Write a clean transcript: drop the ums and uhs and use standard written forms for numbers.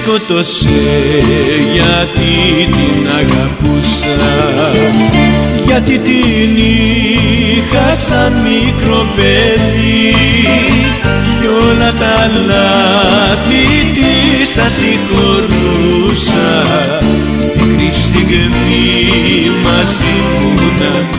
σκότωσε γιατί την αγαπούσα, γιατί την είχα σαν μικρό παιδί κι όλα τα λάθη της τα συγχωρούσα. Μικρή στιγμή μαζί μου να